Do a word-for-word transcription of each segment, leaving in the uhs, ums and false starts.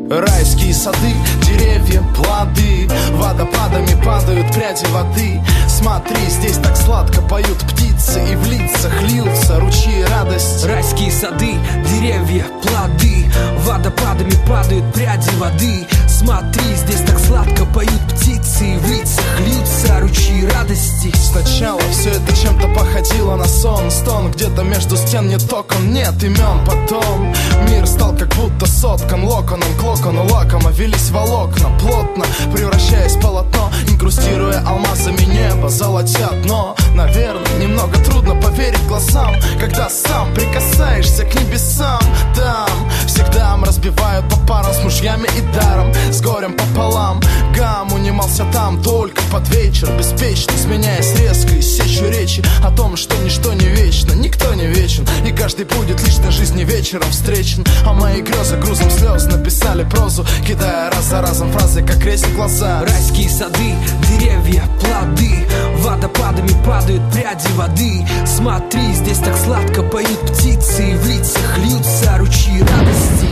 Райские сады, деревья, плоды, водопадами падают пряди воды. Смотри, здесь так сладко поют птицы, и в лицах льются ручьи радости. Райские сады, деревья, плоды, водопадами падают пряди воды. Смотри, здесь так сладко поют птицы, и в лицах льются ручьи радости. Сначала все это чем-то походило на сон, стон. Где-то между стен нет окон, нет имен. Потом мир стал как будто соткан локоном, к локону лакомо велись волокна, плотно превращаясь в полотно, инкрустируя алмазами небо, золотя дно. Наверное, немного трудно поверить глазам, когда сам прикасаешься к небесам. Там всегда разбивают по парам с мужьями и даром, с горем пополам. Гам унимался там только под вечер, беспечно сменяясь резко и сечью речи о том, что ничто не вечно, никто не вечен, и каждый будет лишь на жизни вечером встречен. А мои грезы грузом слез написали прозу, кидая раз за разом фразы, как крестик глаза. Райские сады, деревья, плоды, водопадами падают пряди воды. Смотри, здесь так сладко поют птицы, и в лицах льются ручьи радости.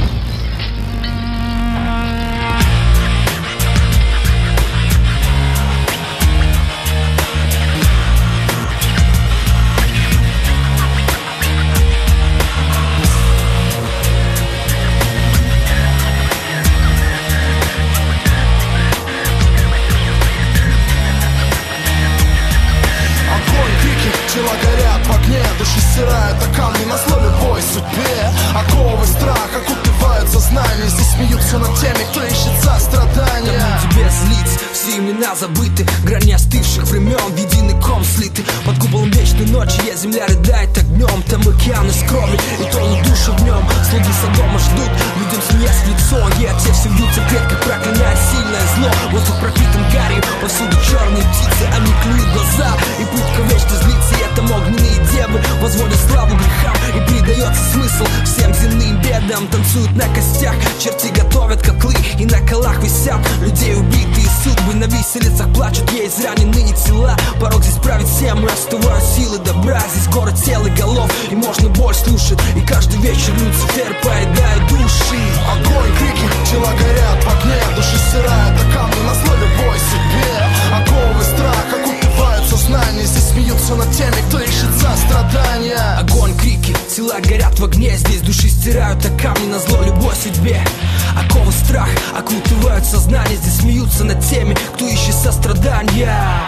Тела горят в огне, души стирают, а камни назло любой судьбе. Оковы страх окутывают сознание, здесь смеются над теми, кто ищет сострадания. Давно тебе злить, все имена забыты, грани остывших времен в единый ком слиты. Под куполом вечной ночи я, земля рыдает огнем, там океан из крови и тонут души в нем. Слуги Содома ждут, людям смеясь в лицо, и а те все вьются в клетках, проклиная сильное зло. Воздух пропитан гарью, повсюду черные птицы, они клюют глаза, и пытка вечно злится. И это огненные девы возводят славу грехам, и придается смысл всем земным бедам. Танцуют на костях, черти готовят котлы, и на колах висят людей убитые судьбы. На виселицах плачут ей израненные тела. Порог здесь правит всем, и остывают силы добра. Здесь город тел и голов, и можно боль слушать, и каждый вечер Люцифер поедает души. Огонь, крики, тела горят в огне, души стирают, а камни назло любой судьбе. Оковы страх окутывают сознание, здесь смеются над теми, кто ищет сострадания. Огонь, крики, тела горят в огне, здесь души стирают, а камни назло любой судьбе. Оковы страх окутывают сознание, здесь смеются над теми, кто ищет сострадания.